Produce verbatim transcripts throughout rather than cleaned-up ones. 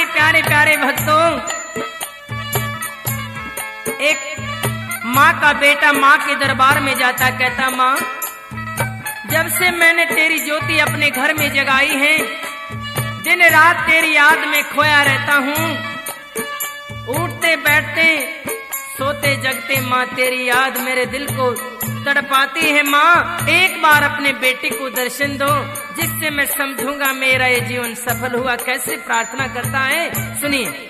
के प्यारे प्यारे भक्तों, एक माँ का बेटा माँ के दरबार में जाता, कहता माँ, जब से मैंने तेरी ज्योति अपने घर में जगाई है, दिन रात तेरी याद में खोया रहता हूँ। उठते बैठते सोते जगते माँ तेरी याद मेरे दिल को तड़पाती है। माँ एक बार अपने बेटे को दर्शन दो, जिससे मैं समझूंगा मेरा ये जीवन सफल हुआ। कैसे प्रार्थना करता है, सुनिए।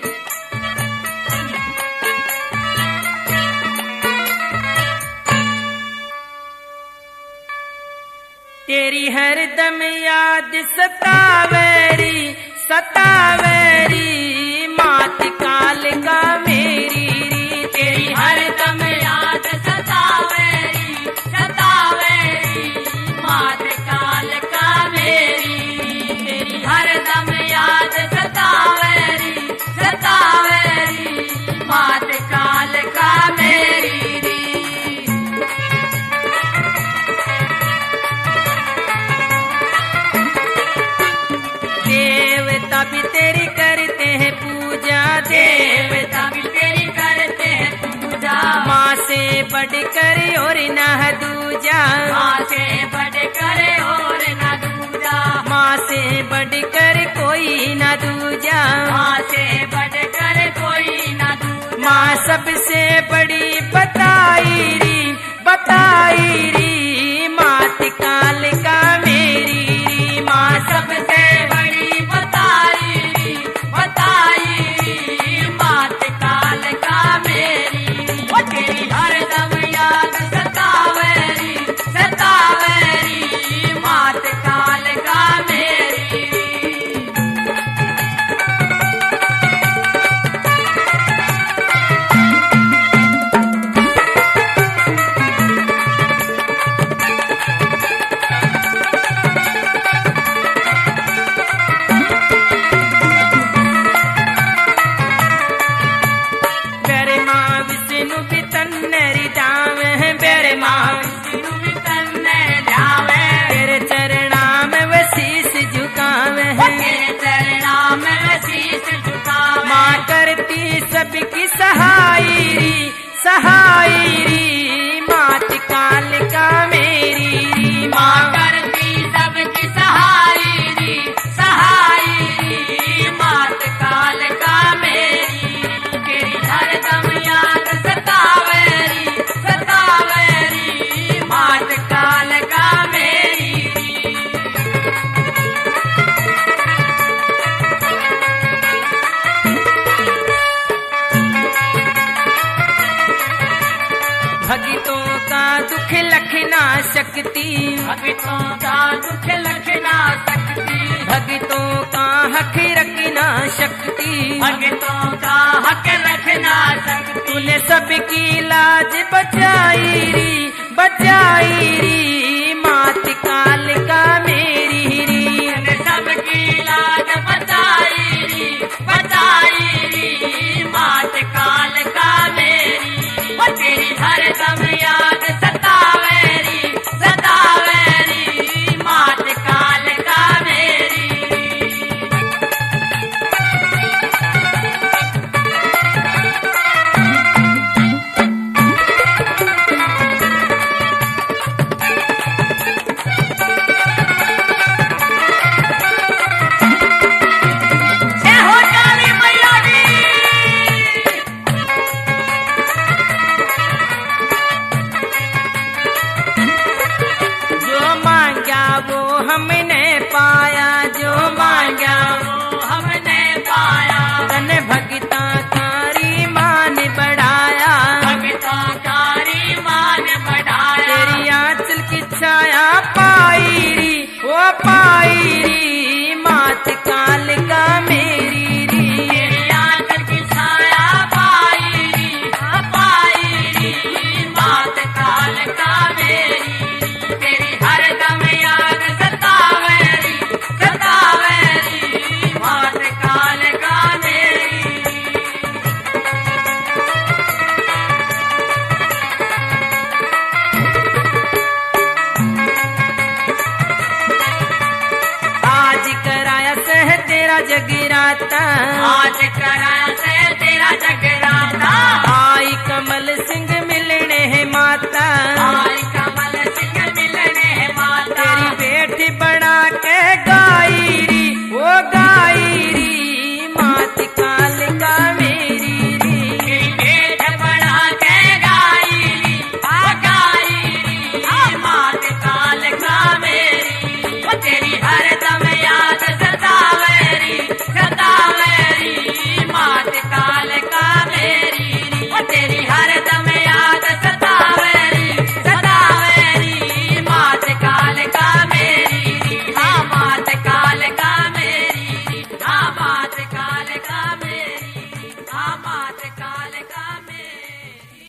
तेरी हरदम याद सतावेरी सतावेरी मात काल का मेरी री। तेरी हरदम याद सतावेरी सतावेरी मात काल का मेरी। तेरी हरदम याद सतावेरी सतावेरी मात काल का मेरी। देवता भी तेरी करते हैं पूजा, देवता भी तेरी करते हैं पूजा। माँ से बढ़कर और न दूजा, माँ से बढ़कर और न दूजा। माँ से बढ़कर कोई न दूजा, माँ से बढ़कर कोई न दूजा। माँ सबसे बड़ी बताई री बताई री मात काल का मेरी री। माँ सबसे सबकी सहायरी सहायरी मात काल का मेरी। माँ करती सबकी सहायरी सहायरी मात काल का मेरी। तेरी हरदम याद सतावेरी सतावेरी मात काल का मेरी। भक्तों का दुख लखना सकती, भक्तों का दुख लखना सकती। भक्तों का हक रखना शक्ति, भक्तों का हक रखना शक्ति। तूने सबकी लाज बचाई री बचाई री मात काल का मेरी री। तूने सबकी लाज बचाई री बचाई री मात काल का मेरी। तेरी हरदम याद सतावेरी सतावेरी मात काल का मेरी। जाता, आज करण से